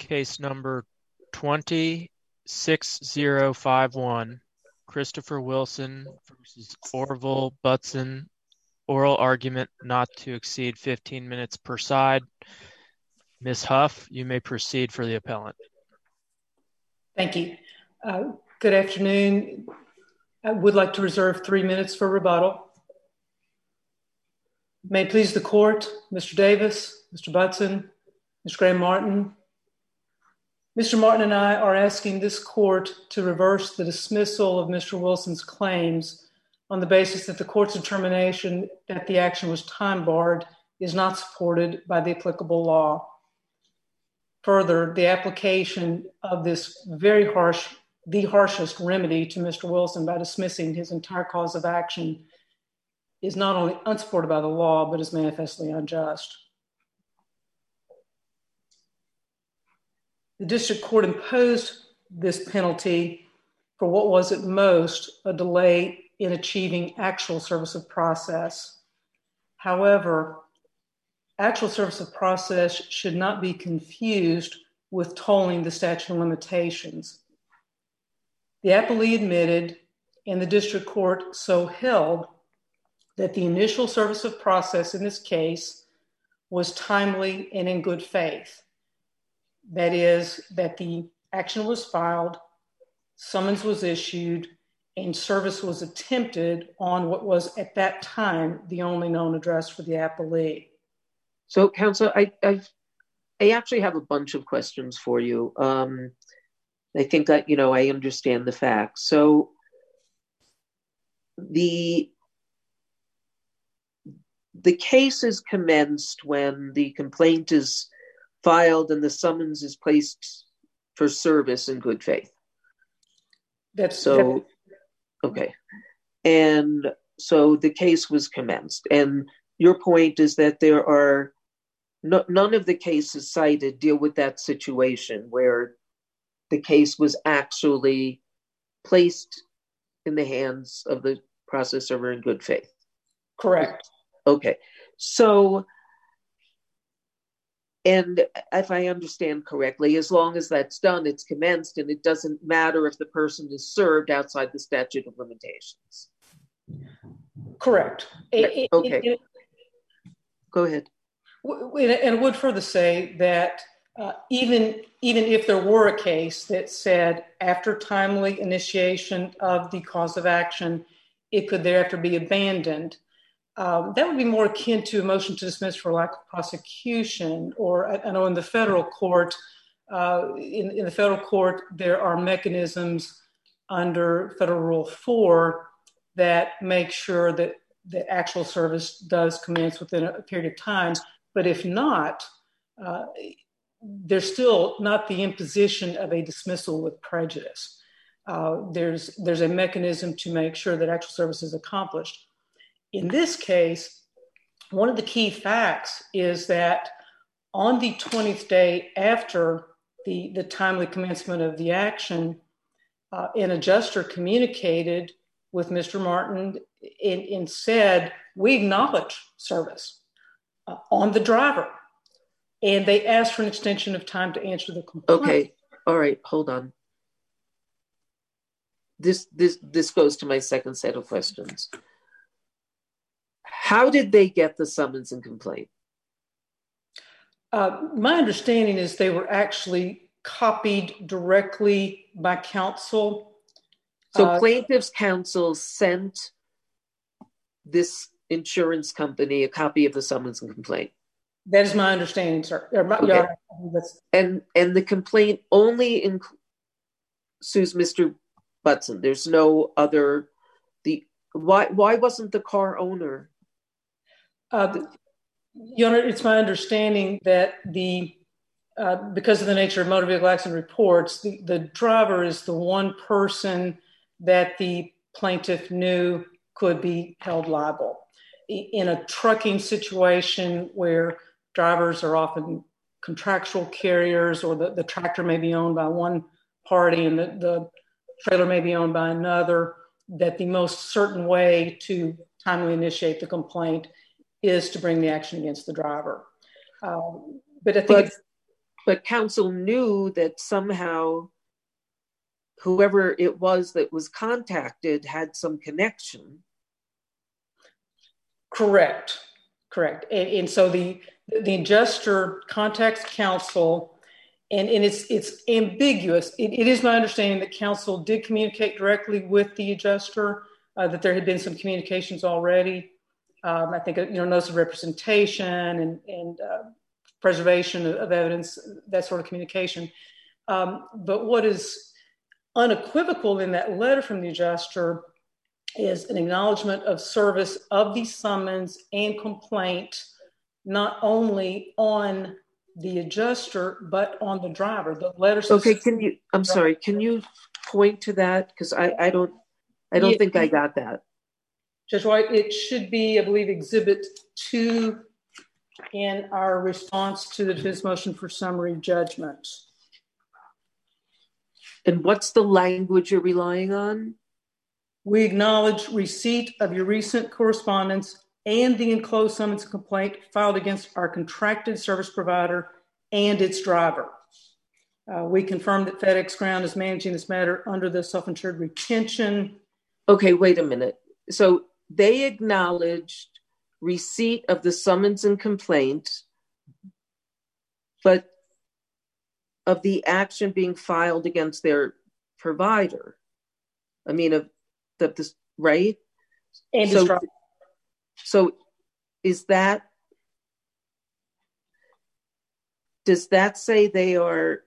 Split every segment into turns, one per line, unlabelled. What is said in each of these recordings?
Case number 206051, Christopher Wilson versus Orville Butson. Oral argument not to exceed 15 minutes per side. Ms. Huff, you may proceed for the appellant.
Thank you. Good afternoon. I would like to reserve 3 minutes for rebuttal. May it please the court, Mr. Davis, Mr. Butson, Ms. Graham Martin. Mr. Martin and I are asking this court to reverse the dismissal of Mr. Wilson's claims on the basis that the court's determination that the action was time-barred is not supported by the applicable law. Further, the application of this the harshest remedy to Mr. Wilson by dismissing his entire cause of action is not only unsupported by the law, but is manifestly unjust. The district court imposed this penalty for what was at most a delay in achieving actual service of process. However, actual service of process should not be confused with tolling the statute of limitations. The appellee admitted, and the district court so held, that the initial service of process in this case was timely and in good faith. That is, that the action was filed, summons was issued, and service was attempted on what was at that time the only known address for the appellee.
So, counsel, I actually have a bunch of questions for you. I think that, I understand the facts. So the case is commenced when the complaint is filed and the summons is placed for service in good faith. Okay. And so the case was commenced. And your point is that there are none of the cases cited deal with that situation where the case was actually placed in the hands of the process server in good faith.
Correct.
Okay. So, and if I understand correctly, as long as that's done, it's commenced, and it doesn't matter if the person is served outside the statute of limitations.
Correct.
Okay. Go ahead.
And I would further say that even if there were a case that said after timely initiation of the cause of action, it could thereafter be abandoned, that would be more akin to a motion to dismiss for lack of prosecution. Or I know in the federal court, there are mechanisms under Federal Rule 4 that make sure that the actual service does commence within a period of time. But if not, there's still not the imposition of a dismissal with prejudice. There's a mechanism to make sure that actual service is accomplished. In this case, one of the key facts is that on the 20th day after the timely commencement of the action, an adjuster communicated with Mr. Martin and said, we acknowledge service on the driver. And they asked for an extension of time to answer the complaint.
Okay. All right. Hold on. This goes to my second set of questions. How did they get the summons and complaint?
My understanding is they were actually copied directly by counsel.
So plaintiff's counsel sent this insurance company a copy of the summons and complaint.
That is my understanding, sir.
Okay. And the complaint only sues Mr. Butson. There's no other. Why wasn't the car owner?
Your Honor, it's my understanding that because of the nature of motor vehicle accident reports, the driver is the one person that the plaintiff knew could be held liable. In a trucking situation where drivers are often contractual carriers, or the tractor may be owned by one party and the trailer may be owned by another, that the most certain way to timely initiate the complaint is to bring the action against the driver. But I think
But counsel knew that somehow whoever it was that was contacted had some connection.
Correct. And so the adjuster contacts counsel, and it's ambiguous. It is my understanding that counsel did communicate directly with the adjuster, that there had been some communications already. I think, notice of representation and preservation of evidence, that sort of communication. But what is unequivocal in that letter from the adjuster is an acknowledgement of service of the summons and complaint, not only on the adjuster, but on the driver. The letter says,
okay, can you point to that? Because I don't think I got that.
Judge White, it should be, I believe, Exhibit 2 in our response to the defense motion for summary judgment.
And what's the language you're relying on?
We acknowledge receipt of your recent correspondence and the enclosed summons and complaint filed against our contracted service provider and its driver. We confirm that FedEx Ground is managing this matter under the self-insured retention.
Okay, wait a minute. So they acknowledged receipt of the summons and complaint, but of the action being filed against their provider. I mean, right?
And
so does that say they are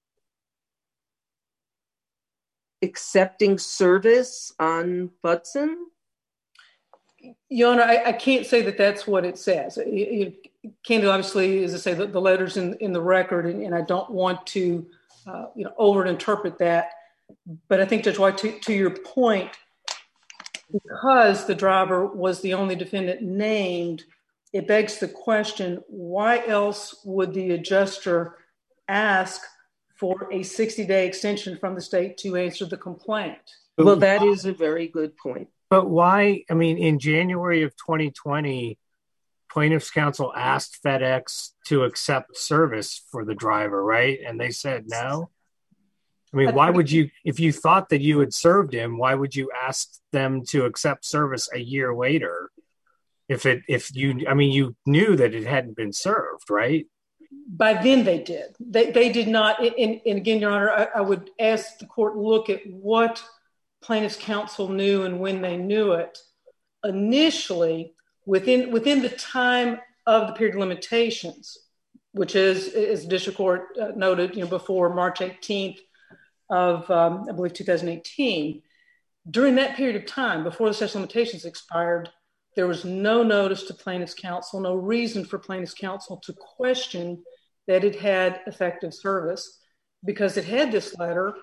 accepting service on Butson?
Your Honor, I can't say that that's what it says. Candy, obviously, as I say, the letter's in the record, and I don't want to overinterpret that. But I think, Judge White, to your point, because the driver was the only defendant named, it begs the question, why else would the adjuster ask for a 60-day extension from the state to answer the complaint?
Well, that is a very good point.
But why? I mean, in January of 2020, plaintiff's counsel asked FedEx to accept service for the driver, right? And they said no. I mean, why would you, if you thought that you had served him, why would you ask them to accept service a year later? You knew that it hadn't been served, right?
By then they did. They did not. And again, Your Honor, I would ask the court look at what plaintiff's counsel knew and when they knew it. Initially, within the time of the period of limitations, which is, as the district court noted, before March 18th of, I believe, 2018, during that period of time, before the statute of limitations expired, there was no notice to plaintiff's counsel, no reason for plaintiff's counsel to question that it had effective service, because it had this letter,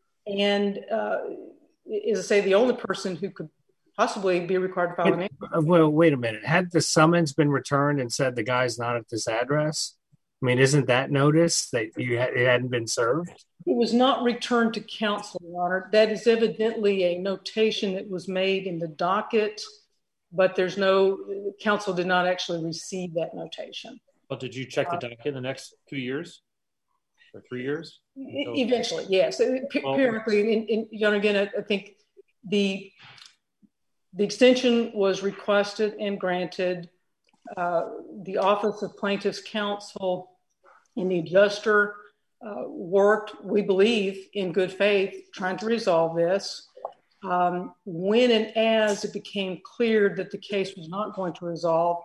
and as I say, the only person who could possibly be required to file an answer.
Well, wait a minute. Had the summons been returned and said the guy's not at this address? I mean, isn't that notice that it hadn't been served?
It was not returned to counsel, Your Honor. That is evidently a notation that was made in the docket, but counsel did not actually receive that notation.
Well, did you check the docket in the next 2 years or 3 years?
Eventually, yes. Periodically, and Your Honor, again, I think the extension was requested and granted. The Office of Plaintiff's Counsel and the adjuster worked, we believe, in good faith, trying to resolve this. When and as it became clear that the case was not going to resolve,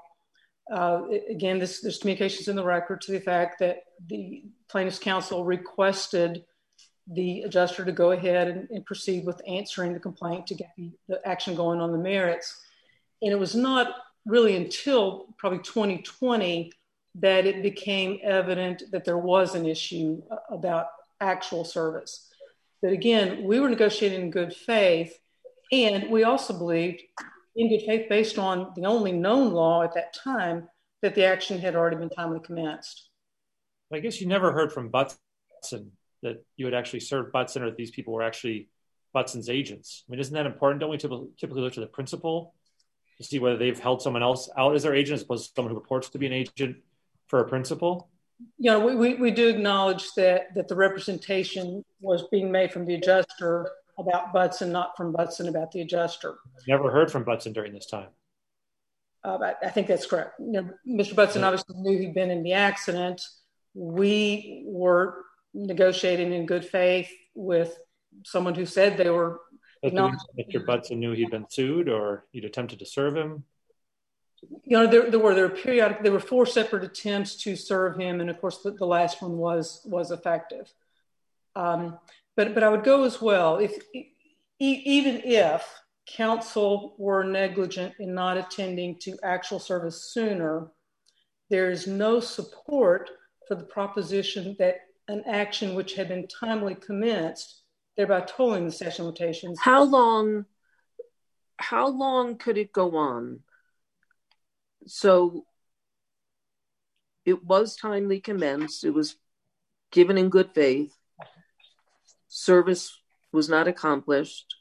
again, there's communications in the record to the fact that the plaintiff's counsel requested the adjuster to go ahead and proceed with answering the complaint to get the action going on the merits. And it was not really until probably 2020 that it became evident that there was an issue about actual service. But again, we were negotiating in good faith, and we also believed in good faith, based on the only known law at that time, that the action had already been timely commenced.
I guess you never heard from Butson that you had actually served Butson, or that these people were actually Butson's agents. I mean, isn't that important? Don't we typically look to the principal to see whether they've held someone else out as their agent, as opposed to someone who purports to be an agent for a principal?
We do acknowledge that the representation was being made from the adjuster about Butson, not from Butson about the adjuster.
Never heard from Butson during this time.
I think that's correct. Mr. Butson obviously knew he'd been in the accident. We were negotiating in good faith with someone who said they were.
Mr. Butson knew he'd been sued, or you'd attempted to serve him?
There were 4 separate attempts to serve him, and of course the last one was effective. But I would go as well, even if counsel were negligent in not attending to actual service sooner, there is no support for the proposition that an action which had been timely commenced, thereby tolling the statute of limitations.
How long could it go on? So it was timely commenced. It was given in good faith. Service was not accomplished.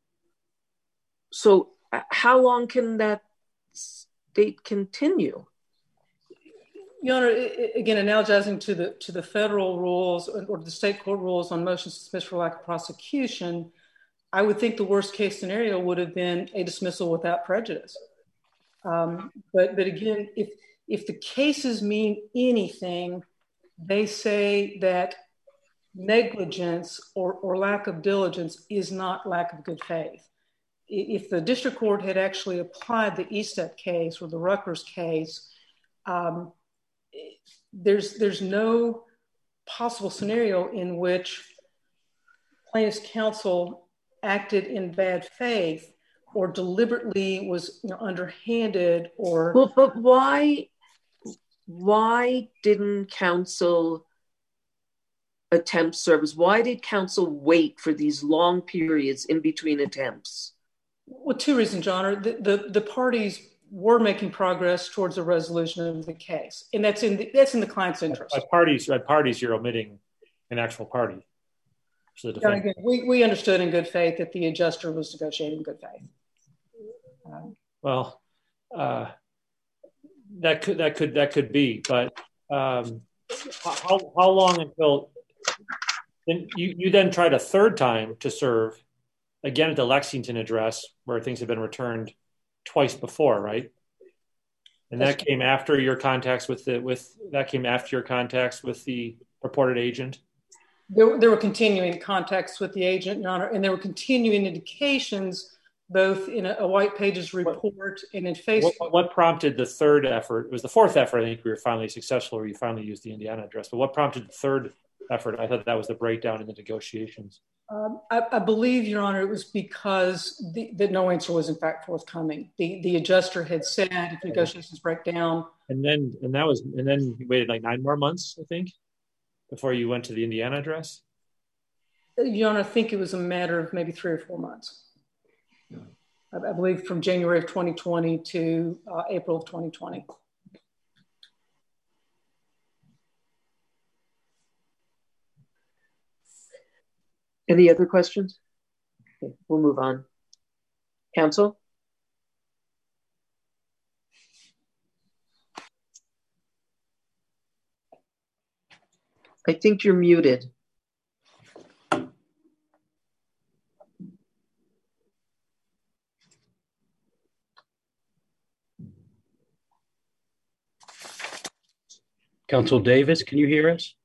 So how long can that state continue?
Your Honor, again, analogizing to the federal rules or the state court rules on motions to dismiss for lack of prosecution, I would think the worst case scenario would have been a dismissal without prejudice. But again, if the cases mean anything, they say that negligence or lack of diligence is not lack of good faith. If the district court had actually applied the ESTEP case or the Rutgers case, there's no possible scenario in which plaintiff's counsel acted in bad faith or deliberately was underhanded or.
Well, but why didn't counsel attempt service? Why did counsel wait for these long periods in between attempts?
Well, 2 reasons, Your Honor. The parties were making progress towards a resolution of the case, and that's in the client's interest.
By parties, you're omitting an actual party. So
again, we understood in good faith that the adjuster was negotiating in good faith.
That could be, but how long until then you then tried a third time to serve again at the Lexington address where things had been returned twice before, right? And that came after your contacts with the purported agent.
There were continuing contacts with the agent, Your Honor, and there were continuing indications both in a White Pages report and in Facebook.
What prompted the third effort? It was the fourth effort, I think, we were finally successful, or you finally used the Indiana address. But what prompted the third effort? I thought that was the breakdown in the negotiations.
I believe, Your Honor, it was because that no answer was in fact forthcoming. The adjuster had said if negotiations break down. And then
you waited like 9 more months, I think, before you went to the Indiana address?
Your Honor, I think it was a matter of maybe 3 or 4 months. I believe from January of 2020 to April of 2020.
Any other questions? Okay, we'll move on. Counsel? I think you're muted.
Counsel Davis, can you hear us?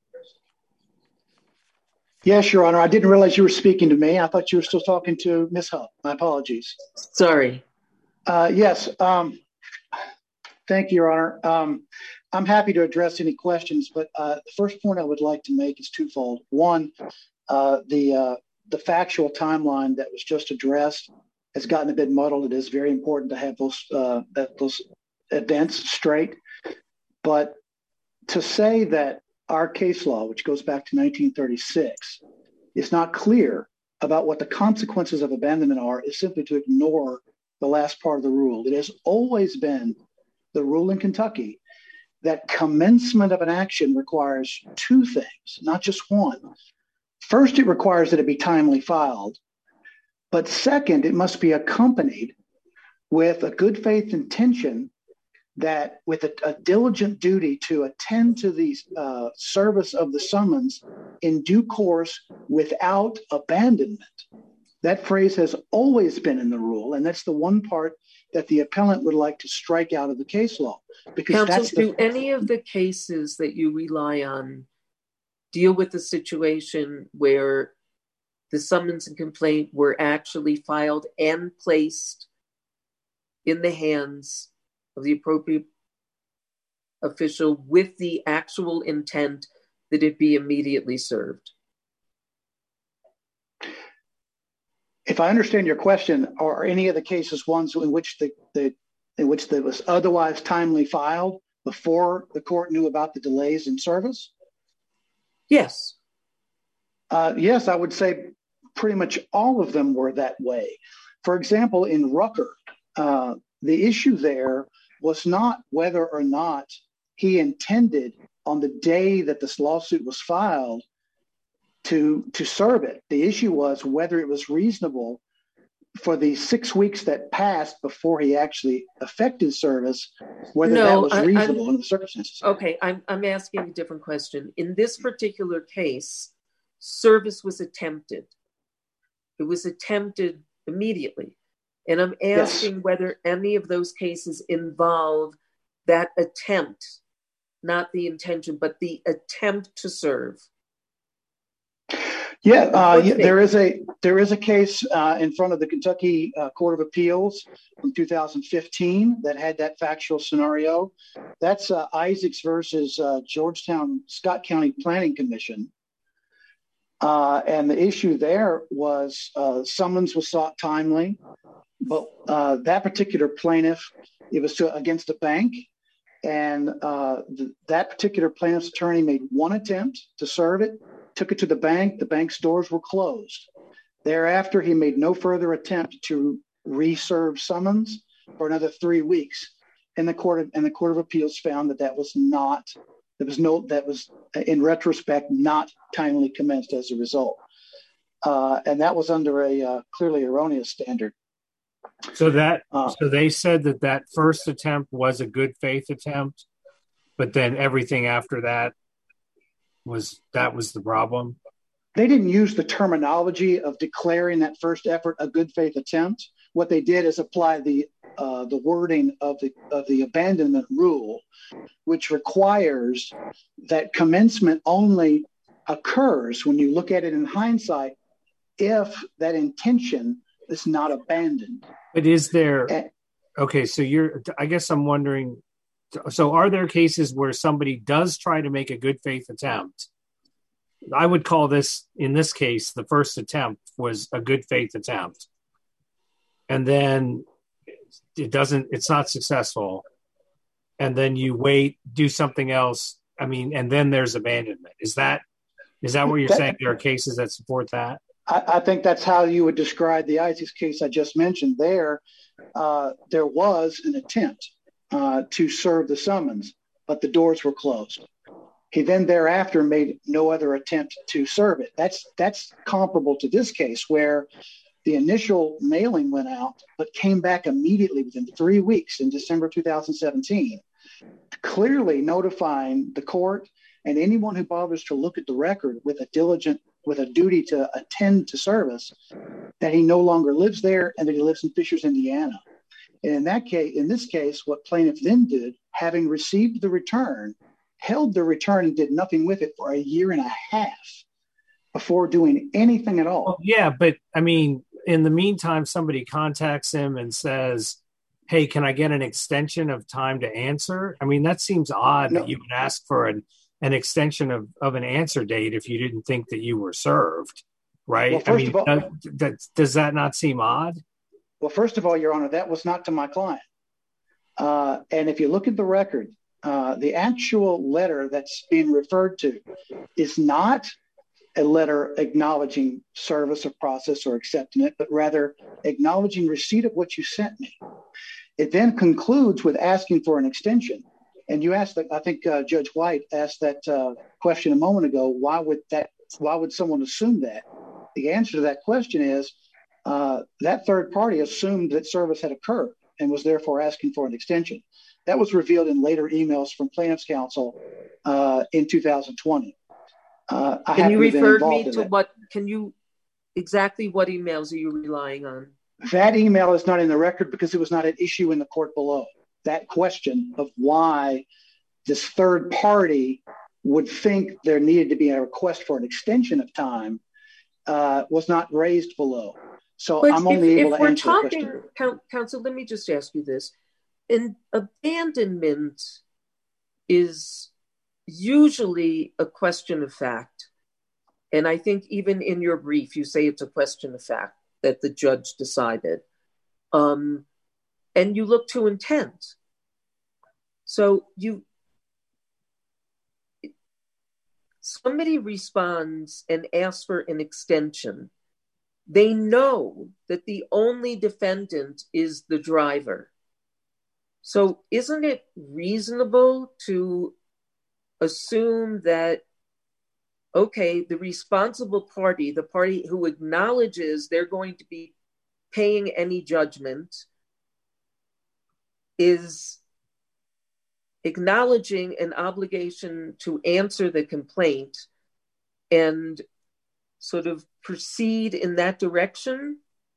Yes, Your Honor. I didn't realize you were speaking to me. I thought you were still talking to Ms. Huff. My apologies.
Sorry.
Yes. Thank you, Your Honor. I'm happy to address any questions, but the first point I would like to make is twofold. One, the factual timeline that was just addressed has gotten a bit muddled. It is very important to have those events straight. But to say that our case law, which goes back to 1936, is not clear about what the consequences of abandonment are is simply to ignore the last part of the rule. It has always been the rule in Kentucky that commencement of an action requires 2 things, not just one. First, it requires that it be timely filed. But second, it must be accompanied with a good faith intention that with a diligent duty to attend to the service of the summons in due course without abandonment. That phrase has always been in the rule, and that's the one part that the appellant would like to strike out of the case law. Because
Counsel, do any of the cases that you rely on deal with the situation where the summons and complaint were actually filed and placed in the hands of the appropriate official with the actual intent that it be immediately served?
If I understand your question, are any of the cases ones in which that was otherwise timely filed before the court knew about the delays in service?
Yes.
Yes, I would say pretty much all of them were that way. For example, in Rucker, the issue there was not whether or not he intended on the day that this lawsuit was filed to serve it. The issue was whether it was reasonable for the 6 weeks that passed before he actually effected service, whether that was reasonable under the circumstances.
Okay, I'm asking a different question. In this particular case, service was attempted. It was attempted immediately. And I'm asking whether any of those cases involve that attempt, not the intention, but the attempt to serve.
There is a case in front of the Kentucky Court of Appeals from 2015 that had that factual scenario. That's Isaacs versus Georgetown Scott County Planning Commission. And the issue there was summons was sought timely, but that particular plaintiff, it was against a bank. And that particular plaintiff's attorney made one attempt to serve it, took it to the bank. The bank's doors were closed. Thereafter, he made no further attempt to reserve summons for another 3 weeks. And the Court of Appeals found that was in retrospect not timely commenced as a result. And that was under a clearly erroneous standard.
So they said that first attempt was a good faith attempt, but then everything after that was the problem.
They didn't use the terminology of declaring that first effort a good faith attempt. What they did is apply the wording of the abandonment rule, which requires that commencement only occurs when you look at it in hindsight if that intention is not abandoned.
But is there okay? So I guess I'm wondering. So are there cases where somebody does try to make a good faith attempt? I would call this, in this case, the first attempt was a good faith attempt. And then it's not successful. And then you wait, do something else. And then there's abandonment. Is that what you're saying? There are cases that support that?
I think that's how you would describe the Isaacs case I just mentioned. There was an attempt to serve the summons, but the doors were closed. He then thereafter made no other attempt to serve it. That's comparable to this case where the initial mailing went out, but came back immediately within 3 weeks in December 2017, clearly notifying the court and anyone who bothers to look at the record with a duty to attend to service that he no longer lives there and that he lives in Fishers, Indiana. And in this case, what plaintiff then did, having received the return, held the return and did nothing with it for a year and a half before doing anything at all.
Well, yeah, but in the meantime, somebody contacts him and says, hey, can I get an extension of time to answer? That seems odd that you would ask for an extension of an answer date if you didn't think that you were served, right?
Well, first of all,
does that not seem odd?
Well, first of all, Your Honor, that was not to my client. And if you look at the record, the actual letter that's being referred to is not a letter acknowledging service or process or accepting it, but rather acknowledging receipt of what you sent me. It then concludes with asking for an extension. And you asked, I think Judge White asked that question a moment ago, why would someone assume that? The answer to that question is that third party assumed that service had occurred. and was therefore asking for an extension. That was revealed in later emails from plaintiff's counsel in 2020.
Can you refer me to exactly what emails are you relying on?
That email is not in the record because it was not an issue in the court below. That question of why this third party would think there needed to be a request for an extension of time was not raised below. So I'm only able to answer the question.
Counsel, let me just ask you this. Abandonment is usually a question of fact. And I think even in your brief, you say it's a question of fact that the judge decided. And you look to intent. So somebody responds and asks for an extension. They know that the only defendant is the driver. So isn't it reasonable to assume that, okay, the responsible party, the party who acknowledges they're going to be paying any judgment, is acknowledging an obligation to answer the complaint and sort of proceed in that direction?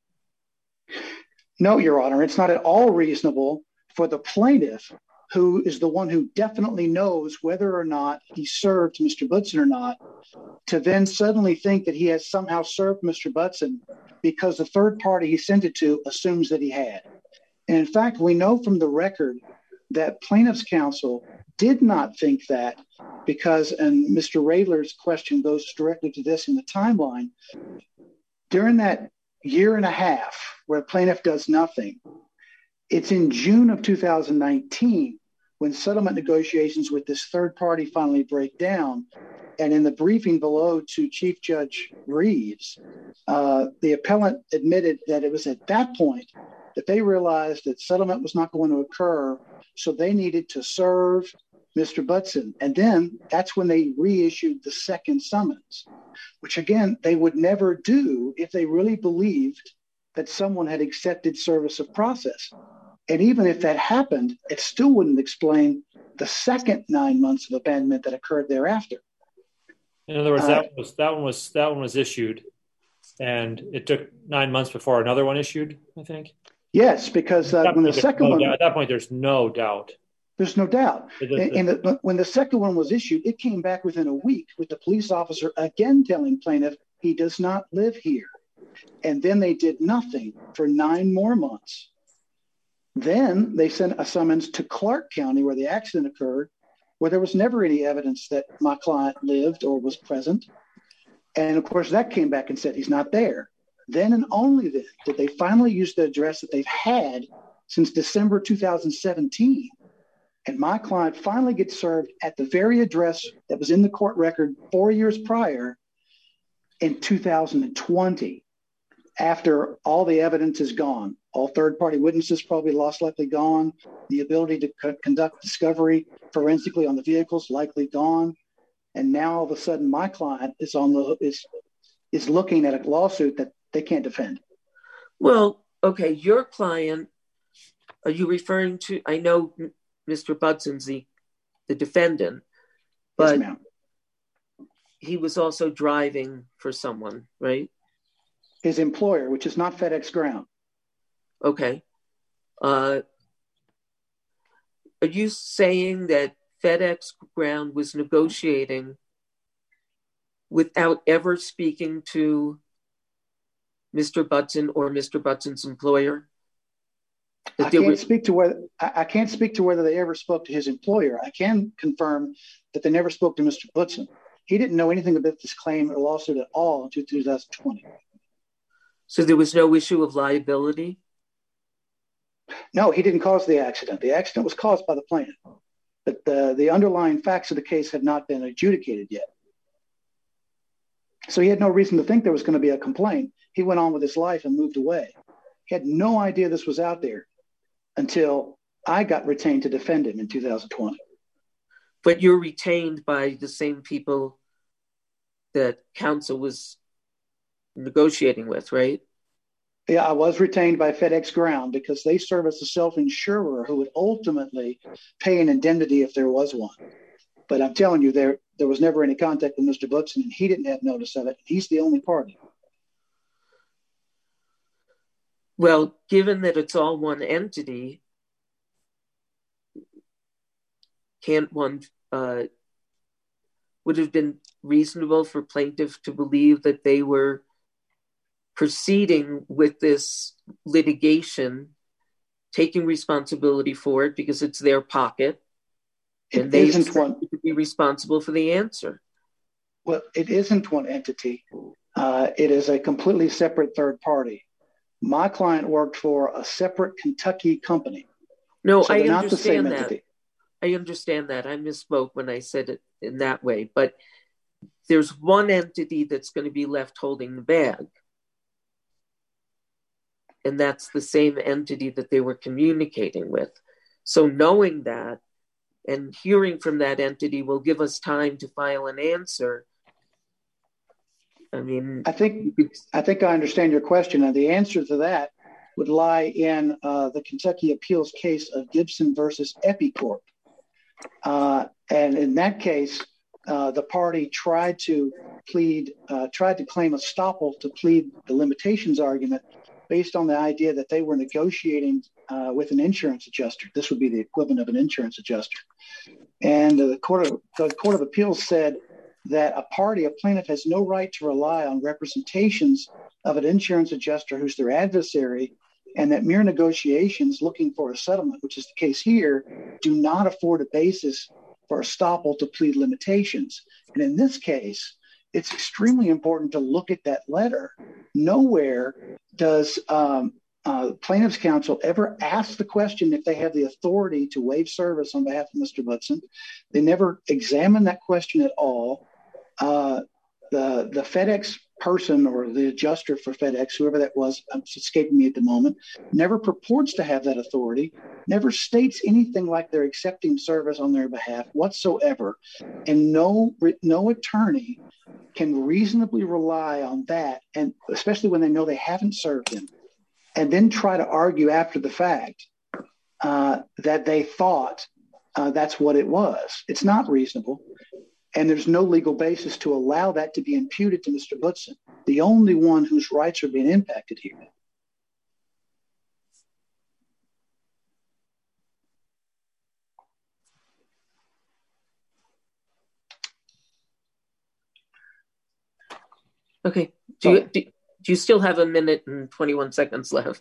No, Your Honor, it's not at all reasonable for the plaintiff, who is the one who definitely knows whether or not he served Mr. Butson or not, to then suddenly think that he has somehow served Mr. Butson because the third party he sent it to assumes that he had. And in fact, we know from the record that plaintiff's counsel did not think that because, and Mr. Radler's question goes directly to this in the timeline, during that year and a half where plaintiff does nothing, it's in June of 2019 when settlement negotiations with this third party finally break down. And in the briefing below to Chief Judge Reeves, the appellant admitted that it was at that point that they realized that settlement was not going to occur, so they needed to serve Mr. Butson. And then that's when they reissued the second summons, which again, they would never do if they really believed that someone had accepted service of process. And even if that happened, it still wouldn't explain the second 9 months of abandonment that occurred thereafter.
In other words, that one was issued, and it took 9 months before another one issued, I think.
Yes, because when the second one,
at that point, there's no doubt.
There's no doubt. And when the second one was issued, it came back within a week with the police officer again telling plaintiff he does not live here. And then they did nothing for 9 more months. Then they sent a summons to Clark County where the accident occurred, where there was never any evidence that my client lived or was present. And of course, that came back and said he's not there. Then and only then did they finally use the address that they've had since December 2017. And my client finally gets served at the very address that was in the court record 4 years prior in 2020, after all the evidence is gone. All third-party witnesses probably lost, likely gone. The ability to conduct discovery forensically on the vehicles likely gone. And now all of a sudden, my client is is looking at a lawsuit that they can't defend.
Well, okay, your client, are you referring to? I know Mr. Butson's the defendant, but
yes,
he was also driving for someone, right?
His employer, which is not FedEx Ground.
Okay. Are you saying that FedEx Ground was negotiating without ever speaking to Mr. Butson or Mr. Butson's employer?
I can't speak to whether they ever spoke to his employer. I can confirm that they never spoke to Mr. Butson. He didn't know anything about this claim or lawsuit at all until 2020.
So there was no issue of liability?
No, he didn't cause the accident. The accident was caused by the plaintiff. But the underlying facts of the case had not been adjudicated yet. So he had no reason to think there was going to be a complaint. He went on with his life and moved away. He had no idea this was out there until I got retained to defend him in 2020.
But you're retained by the same people that counsel was negotiating with, right?
Yeah, I was retained by FedEx Ground because they serve as a self-insurer who would ultimately pay an indemnity if there was one. But I'm telling you, there was never any contact with Mr. Butson, and he didn't have notice of it. He's the only party.
Well, given that it's all one entity, can't one would have been reasonable for plaintiff to believe that they were proceeding with this litigation, taking responsibility for it because it's their pocket, and they to be responsible for the answer.
Well, it isn't one entity. It is a completely separate third party. My client worked for a separate Kentucky company.
No,
so
I
understand
not the same that.
Entity.
I understand that. I misspoke when I said it in that way. But there's one entity that's going to be left holding the bag. And that's the same entity that they were communicating with. So knowing that and hearing from that entity will give us time to file an answer. I mean,
I think I understand your question, and the answer to that would lie in the Kentucky appeals case of Gibson versus Epicorp. And in that case, the party tried to claim estoppel to plead the limitations argument based on the idea that they were negotiating with an insurance adjuster. This would be the equivalent of an insurance adjuster. And the Court of Appeals said that a plaintiff has no right to rely on representations of an insurance adjuster who's their adversary, and that mere negotiations looking for a settlement, which is the case here, do not afford a basis for estoppel to plead limitations. And in this case, it's extremely important to look at that letter. Nowhere does plaintiff's counsel ever ask the question if they have the authority to waive service on behalf of Mr. Butson. They never examine that question at all. The FedEx person or the adjuster for FedEx, whoever that was, it's escaping me at the moment, never purports to have that authority, never states anything like they're accepting service on their behalf whatsoever. And no attorney can reasonably rely on that, and especially when they know they haven't served him, and then try to argue after the fact that they thought that's what it was. It's not reasonable. And there's no legal basis to allow that to be imputed to Mr. Butson, the only one whose rights are being impacted here.
Okay. Do you still have a minute and 21 seconds left?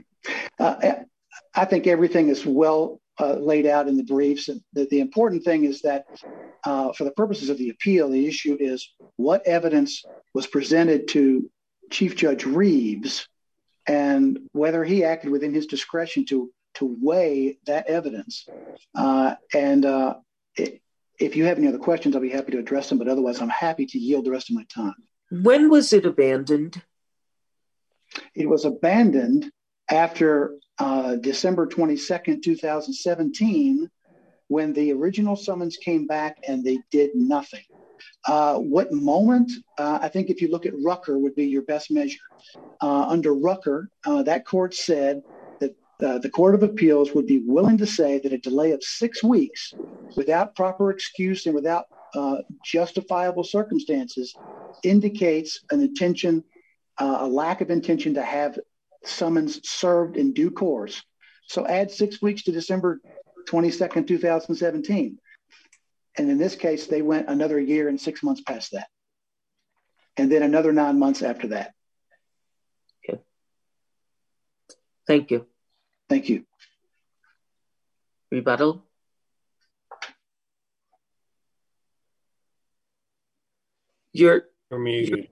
I think everything is well laid out in the briefs. And the important thing is that for the purposes of the appeal, the issue is what evidence was presented to Chief Judge Reeves and whether he acted within his discretion to weigh that evidence. If you have any other questions, I'll be happy to address them. But otherwise, I'm happy to yield the rest of my time.
When was it abandoned?
It was abandoned after December 22nd, 2017, when the original summons came back and they did nothing. What moment? I think if you look at Rucker would be your best measure. Under Rucker, that court said that the Court of Appeals would be willing to say that a delay of 6 weeks without proper excuse and without justifiable circumstances indicates an intention, a lack of intention to have summons served in due course. So add 6 weeks to December 22nd, 2017. And in this case, they went another year and 6 months past that. And then another 9 months after that.
Okay. Thank you.
Thank you.
Rebuttal? You're muted.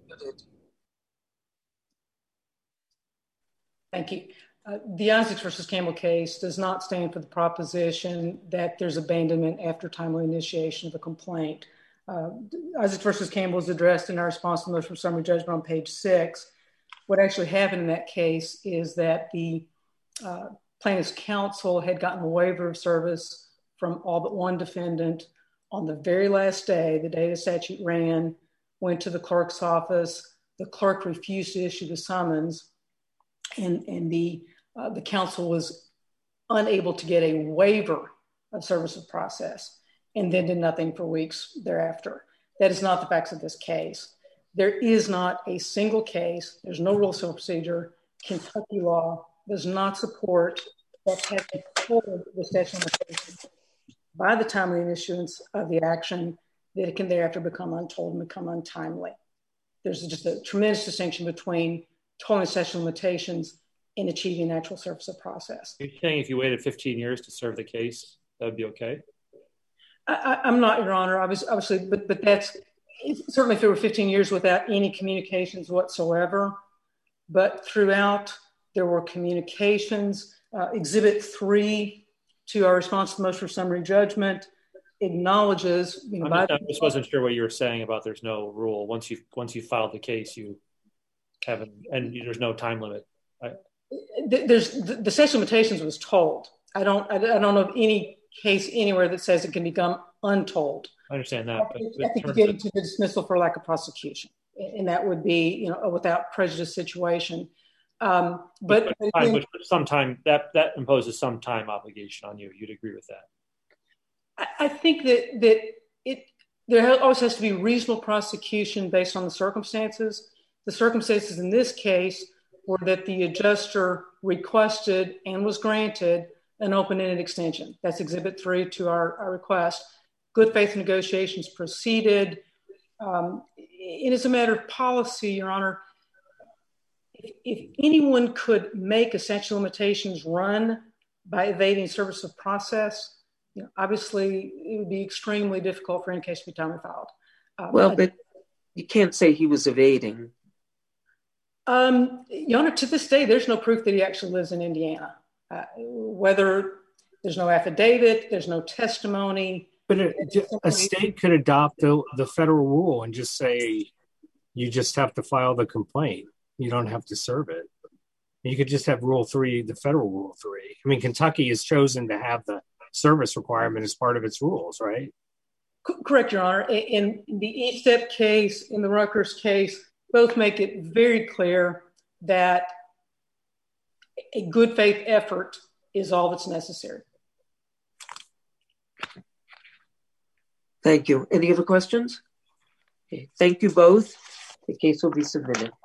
Thank you. The Isaacs versus Campbell case does not stand for the proposition that there's abandonment after timely initiation of a complaint. Isaacs versus Campbell is addressed in our response to the motion for summary judgment on page 6. What actually happened in that case is that the plaintiff's counsel had gotten a waiver of service from all but one defendant on the very last day, the day the statute ran, went to the clerk's office. The clerk refused to issue the summons. and the council was unable to get a waiver of service of process, and then did nothing for weeks thereafter. That is not the facts of this case. There is not a single case. There's no rule of civil procedure. Kentucky law does not support that having told the statute of limitations by the timely issuance of the action, that it can thereafter become untold and become untimely. There's just a tremendous distinction between tolling the statute of limitations and achieving actual service of process.
You're saying if you waited 15 years to serve the case, that would be okay?
I'm not, Your Honor, obviously, but that's certainly if there were 15 years without any communications whatsoever. But throughout, there were communications. Exhibit 3 to our response to the motion for summary judgment acknowledges,
I just wasn't sure what you were saying about there's no rule. Once you filed the case, you haven't, and there's no time limit.
The statute of limitations was told. I don't know of any case anywhere that says it can become untold.
I understand that.
I think you get into the dismissal for lack of prosecution, and that would be, a without prejudice situation. But
sometime that imposes some time obligation on you. You'd agree with that?
I think that there always has to be reasonable prosecution based on the circumstances. The circumstances in this case were that the adjuster requested and was granted an open-ended extension. That's Exhibit 3 to our request. Good faith negotiations proceeded. It is a matter of policy, Your Honor. If anyone could make a statute of limitations run by evading service of process, obviously it would be extremely difficult for any case to be timely filed.
But you can't say he was evading.
Your Honor, to this day, there's no proof that he actually lives in Indiana. Whether there's no affidavit, there's no testimony.
But a state could adopt the federal rule and just say, you just have to file the complaint. You don't have to serve it. You could just have Rule 3, the federal Rule 3. I mean, Kentucky has chosen to have the service requirement as part of its rules, right?
Correct, Your Honor. In the ESTEP case, in the Rutgers case, both make it very clear that a good faith effort is all that's necessary.
Thank you. Any other questions? Okay. Thank you both. The case will be submitted.